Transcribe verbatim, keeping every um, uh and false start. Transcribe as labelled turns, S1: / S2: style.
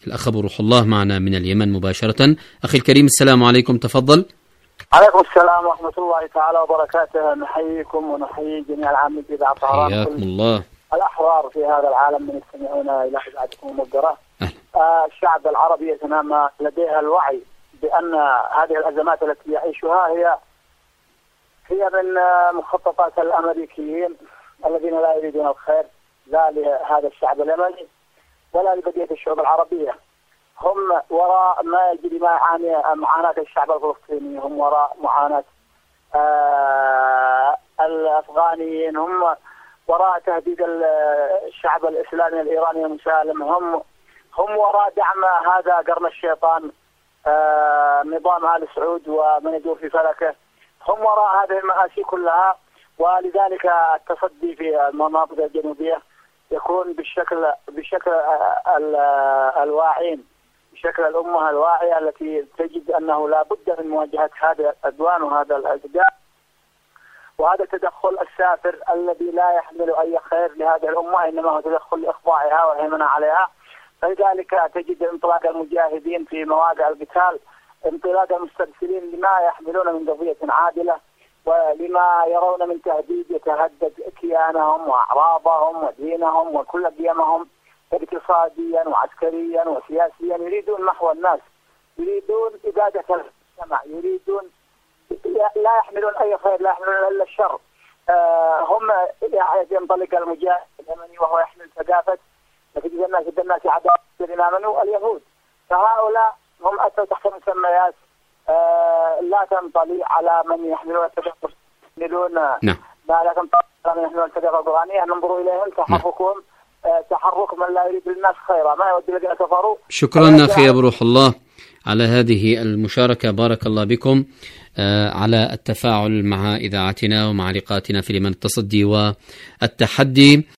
S1: الأخ أبو روح الله معنا من اليمن مباشرة. أخي الكريم السلام عليكم، تفضل.
S2: عليكم السلام ورحمة الله تعالى وبركاته. نحييكم ونحيي جميع العاملين في إذاعة طهران،
S1: حياكم الله.
S2: الأحرار في هذا العالم من يستمعون إلى إذاعتكم المبدرة. آه الشعب العربي يتنامى لديها الوعي بأن هذه الأزمات التي يعيشها هي هي من مخططات الأمريكيين الذين لا يريدون الخير لا لهذا الشعب اليمني ولا لبقية الشعوب العربية. هم وراء ما يجري ما يعاني معاناة الشعب الفلسطيني، هم وراء معاناة آه الأفغانيين، هم وراء تهديد الشعب الإسلامي الإيراني المسالم، هم هم وراء دعم هذا قرن الشيطان آه نظام آل سعود ومن يدور في فلكه، هم وراء هذه المآسي كلها. ولذلك التصدي في المناطق الجنوبية يكون بالشكل بشكل الواعين، بشكل الأمة الواعية التي تجد أنه لا بد من مواجهة هذا العدوان وهذا الأعداء وهذا التدخل السافر الذي لا يحمل أي خير لهذه الأمة، إنما هو تدخل لإخضاعها والهيمنة عليها. فلذلك تجد انطلاق المجاهدين في مواقع القتال، انطلاق المسترسلين لما يحملون من قضية عادلة ولما يرون من تهديد يتهدد كيانهم وأعراضهم ودينهم وكل قيمهم اقتصاديا وعسكريا وسياسيا. يريدون محو الناس، يريدون إبادة المجتمع، يريدون لا يحملون أي خير، لا يحملون إلا الشر. آه هم ينطلق المجاهد اليمني وهو يحمل ثقافة فتجد الناس جد الناس عداء الذين آمنوا اليهود، فهؤلاء هم أتوا تحت مسميات آه لا تنطلي على من يحملون الثقافة، يحملون
S1: نعم.
S2: ما لا تنطلي على من يحملون الثقافة القرآنية. ننظر إليهم تحركهم آه تحرك من لا يريد للناس خيرا، ما يود الذين كفروا.
S1: شكرا أخي أبو روح الله على هذه المشاركة، بارك الله بكم على التفاعل مع إذاعتنا ومع لقاءاتنا في لمن التصدي والتحدي.